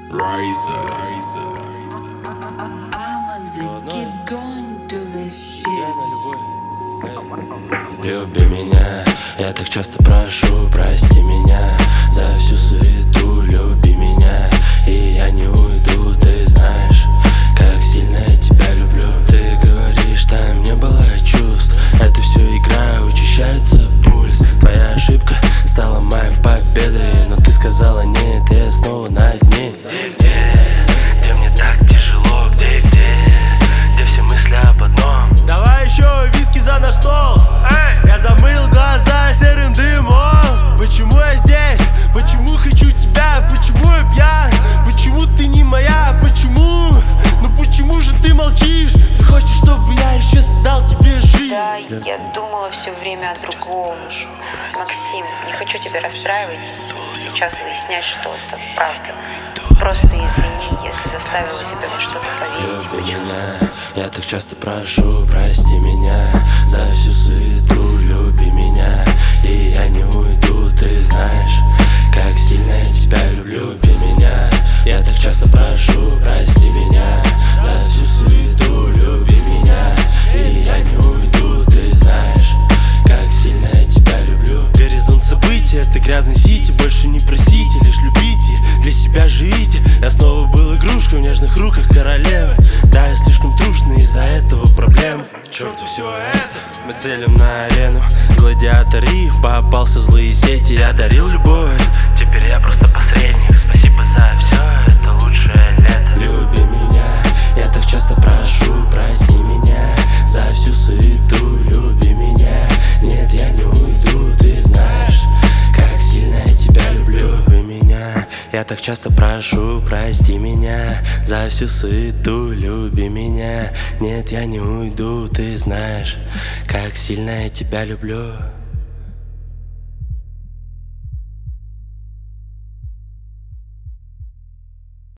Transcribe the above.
Люби меня, я так часто прошу, прости меня за всю суету. Люби меня, и я не уйду. Ты знаешь, как сильно я тебя люблю. Ты говоришь, там не было чувств. Это все игра, учащается пульс. Твоя ошибка стала моей победой, но ты сказала нет, и я снова на дне. Где мне так тяжело, где все мысли об одном. Давай еще виски за наш стол. Я замыл глаза серым дымом. Почему я здесь? Почему хочу тебя? Почему я пьян? Почему ты не моя? Почему? Ну почему же ты молчишь? Ты хочешь, чтобы я еще дал тебе жизнь? Да, я думала все время о другом. Максим, не хочу тебя расстраивать. Сейчас выяснять что-то, правда. Просто извини, если заставила тебя во что-то поверить. Люби меня, я так часто прошу, прости меня за всю суету. Люби меня, и я не уйду. Ты знаешь, как сильно я тебя люблю. Люби меня, я так часто прошу, прости меня за всю суету. Люби меня, и я не уйду. Ты знаешь, как сильно я тебя люблю. Горизонт событий — это грязный сити. Больше не просите, лишь любите, для себя живите. Я снова был игрушкой в нежных руках королевы. Да, я слишком трушный, из-за этого проблемы. Черту все это. Мы целим на арену, гладиаторы. Попался в злые сети, я дарил любовь. Теперь я просто посредник. Спасибо за все, это лучшее лето. Люби меня, я так часто прошу, прости меня за всю суету. Люби меня, нет, я не уйду. Ты знаешь, как сильно я тебя люблю. Люби меня, я так часто прошу, прости меня за всю суету. Люби меня, нет, я не уйду. Ты знаешь, как сильно я тебя люблю.